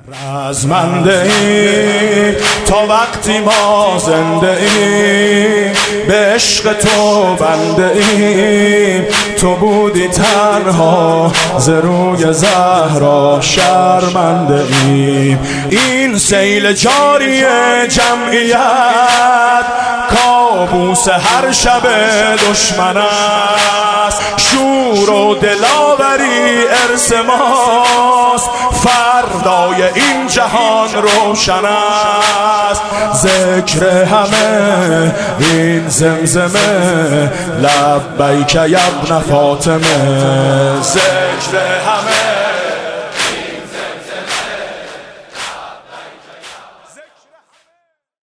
رزمنده ای تا وقتی ما زنده ایم، به عشق تو بنده ایم. تو بودی تنها ز روی زهرا شرمنده ایم. این سیل جاری جمعیت کابوس هر شب دشمن است. شور و دلاوری ارث ماست، فردای این جهان روشن است. ذکر همه این زمزمه لبیک یا ابن فاطمه. ذکر همه